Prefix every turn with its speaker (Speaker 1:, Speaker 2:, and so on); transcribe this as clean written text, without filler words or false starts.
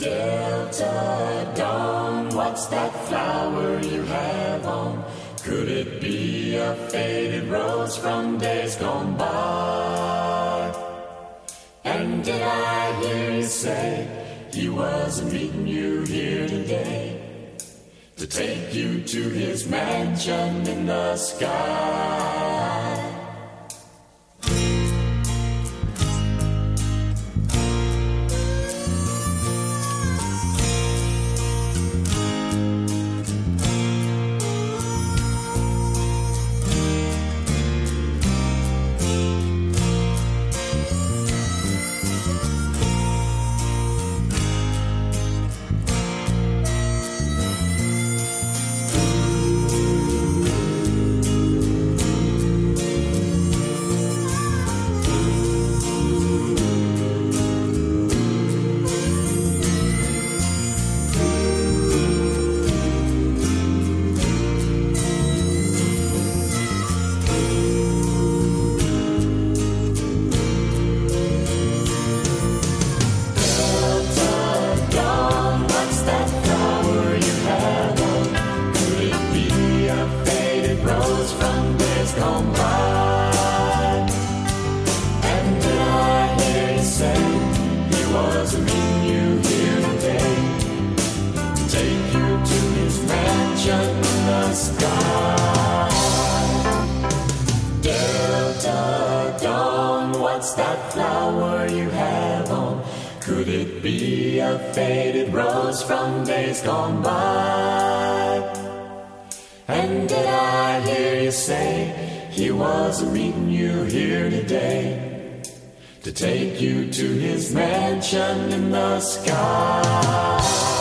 Speaker 1: Delta Dawn, what's that flower you have on? Could it be a faded rose from days gone by? And did I hear you say he wasn't meeting you here today to take you to his mansion in the sky? Delta Dawn, what's that flower you have on? Could it be a faded rose from days gone by? And did I hear you say he wasn't meeting you here today to take you to his mansion in the sky?